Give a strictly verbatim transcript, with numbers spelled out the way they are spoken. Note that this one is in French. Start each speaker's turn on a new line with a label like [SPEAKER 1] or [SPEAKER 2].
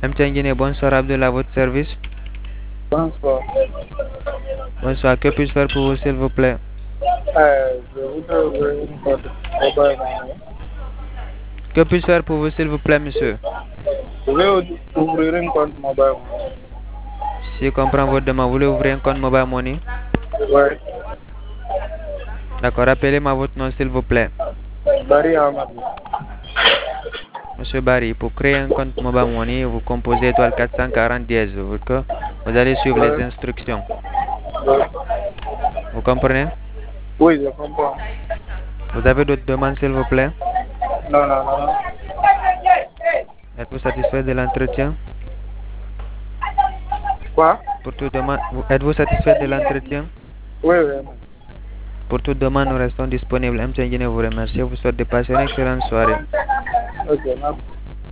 [SPEAKER 1] M T N Guinée, bonsoir Abdullah, à votre service.
[SPEAKER 2] Bonsoir.
[SPEAKER 1] Bonsoir, que puis-je faire pour vous s'il vous plaît?
[SPEAKER 2] Euh, je voudrais ouvrir une compte mobile money.
[SPEAKER 1] Que puis-je faire pour vous s'il vous plaît, monsieur?
[SPEAKER 2] Je voulais ouvrir un compte mobile money.
[SPEAKER 1] Si je comprends votre demande, vous voulez ouvrir un compte mobile money?
[SPEAKER 2] Ouais.
[SPEAKER 1] D'accord, rappelez-moi votre nom s'il vous plaît.
[SPEAKER 2] Barry Amadou.
[SPEAKER 1] Monsieur Barry, pour créer un compte mobile money, vous composez étoile quatre cent quarante dièse. Vous, vous allez suivre
[SPEAKER 2] Ouais.
[SPEAKER 1] les instructions.
[SPEAKER 2] Ouais.
[SPEAKER 1] Vous comprenez?
[SPEAKER 2] Oui, je comprends.
[SPEAKER 1] Vous avez d'autres demandes s'il vous plaît?
[SPEAKER 2] Non, non, non.
[SPEAKER 1] Êtes-vous satisfait de l'entretien?
[SPEAKER 2] Quoi?
[SPEAKER 1] Pour toute demande, êtes-vous satisfait de l'entretien?
[SPEAKER 2] Oui, oui.
[SPEAKER 1] Pour toute demande, nous restons disponibles. M T N Guinée vous remercie. Vous souhaite de passer une excellente soirée.
[SPEAKER 2] Ok, merci.